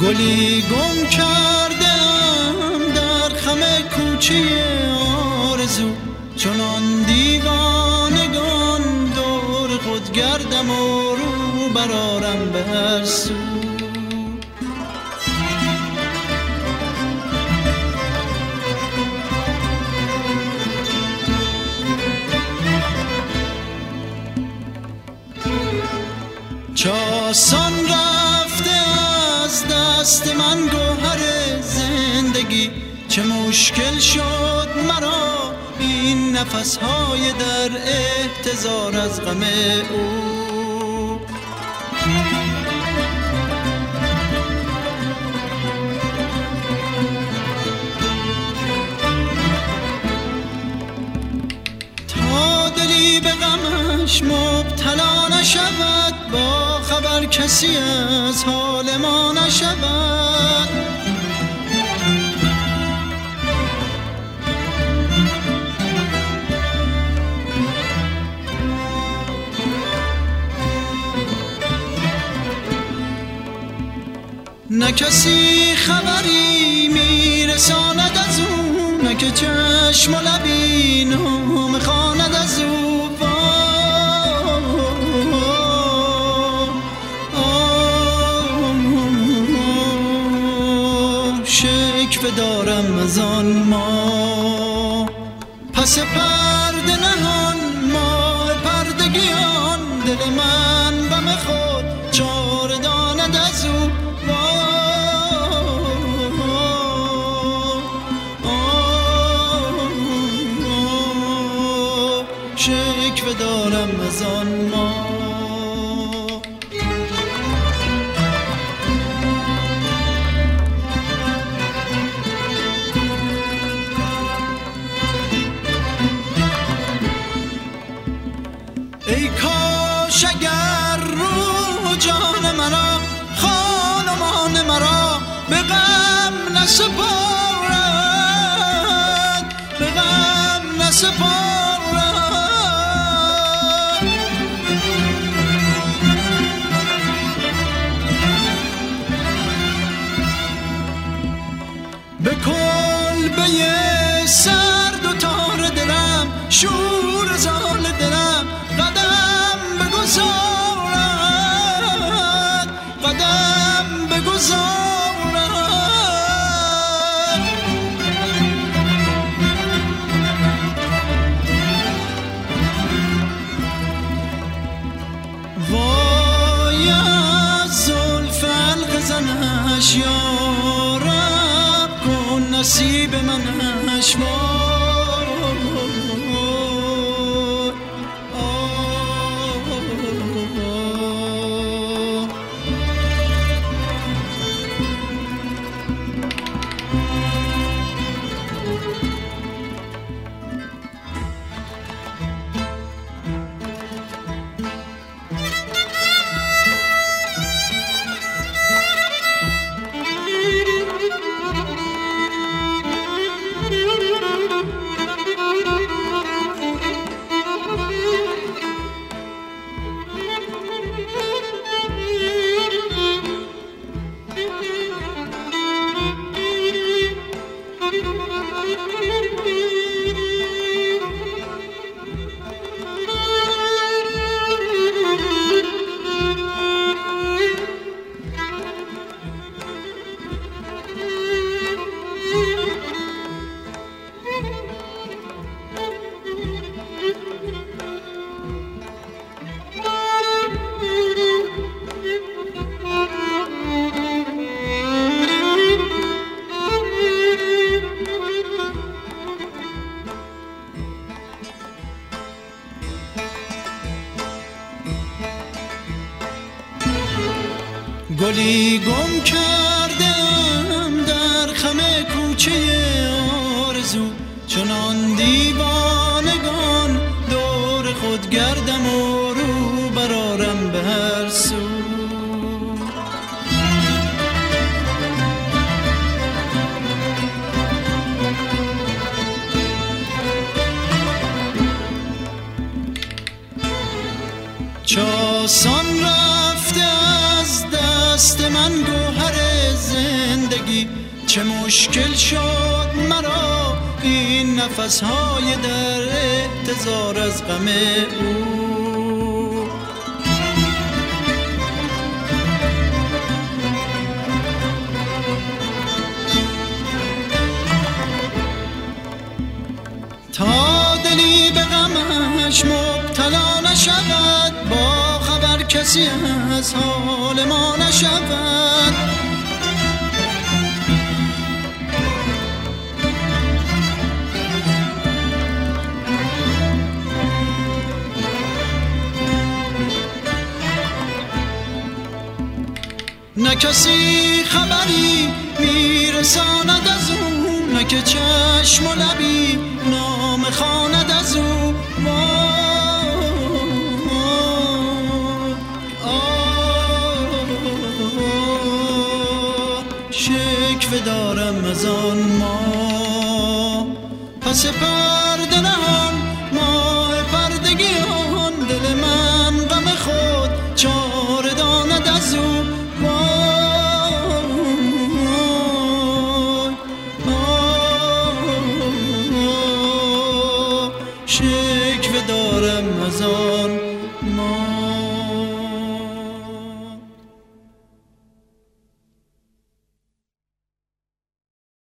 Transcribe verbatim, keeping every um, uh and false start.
گلی گم کردم در خم کوچه آرزو، چنان دیوانگان دور خود گردم و رو برارم به هر سو. چاسان رفته از دست من گوهر زندگی، چه مشکل شد مرا این نفس‌های در احتضار از غم او. تا دلی به غمش مبتلا نشود، با خبر کسی از حال ما نشود. نه کسی خبری میرساند از او، نه که چشم و لبی نام خواند از او. شکوه دارم از آن ما پس پرده نهان، ماه پردگیان دل من بم خود چاره داند از او. شکوه دارم از آن ما. ای کاش اگر رو جان مرا خانمان مرا به غم نسپارد، به غم نسپارد. به کلبه سرد و تار دلم، شور زال دلم قدم بگذارد، قدم بگذارد. وای از زلف حلقه زنش یا رب کن نصیب منش. گلی گم کردم در خم کوچه آرزو، چنان دیوانگان دور خود گردم و رو برارم به هر سو. چاسان رفته از در دست من گوهر زندگی، چه مشکل شد مرا این نفسهای در احتضار از غم او. تا دلی به غمش مبتلا نشود، با خبر کسی از حال ما نشود. نه کسی خبری میرساند از او، نه که چشم و لبی نام خواند از او. شکوه دارم از آن ما پس پرده نهان، ماه پردگیان دل من غم خود چاره داند از او. شکوه دارم از آن ما